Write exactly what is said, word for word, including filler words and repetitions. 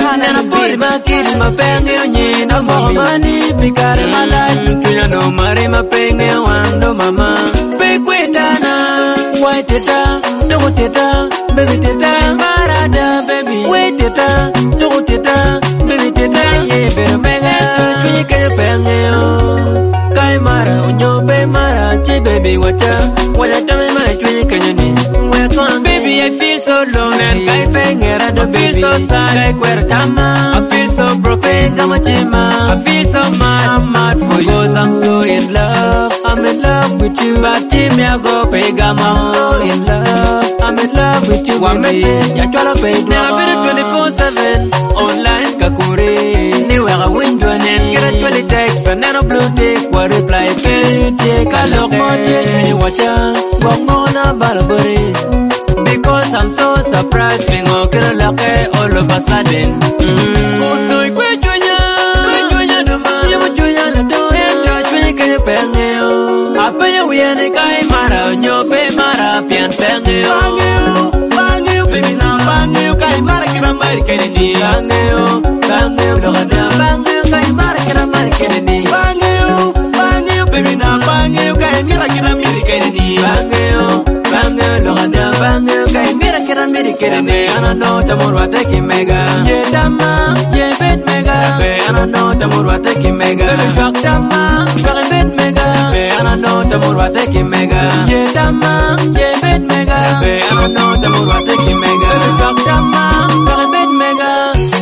Nana puri makiri mapenge onye no mami pikare malai tuya no mari mapenge wando mama pekwetana white teta togo teta baby teta marada baby wait teta togo teta baby teta ye pero mega tuya ke penge o kai mara onyo pe mara che baby wacha wala tame ma tuya ke ni baby I feel so lonely kai pengera do feel so sad kai kwertama I feel so broken kama chima I feel so mad I'm mad for you cause I'm so in love I'm in love with you but team ya go pegama I'm so in love I'm in love with you one message ya twala pe do now twenty-four seven online kakure ni wera window nen get a twenty text and then a blue tick what reply ke take a look more you watch walk on a barbary. Because I'm so surprised, me go get a lucky all of a sudden. Good night, where Junior, where Junior, the man, you were Junior, the door, and George, when you can pay you. I pay you, we are the guy, Mara, you pay Mara, pian pay you. Bang you, bang you, baby, now bang you, guy, Mara, get a American in the bang you, bang you, look at them, bang you, guy, Mara, get a American in the bang you, bang you, baby, now bang you, guy, Mara, get a American in the bang you, bang you, look at them, bang you. Mira que era mira que era me ana no te morwa te ki mega ye dama ye bet mega be ana no te morwa te ki mega be fak dama be bet mega be ana no te morwa te ki mega ye dama ye bet mega be ana no te morwa te ki mega be fak dama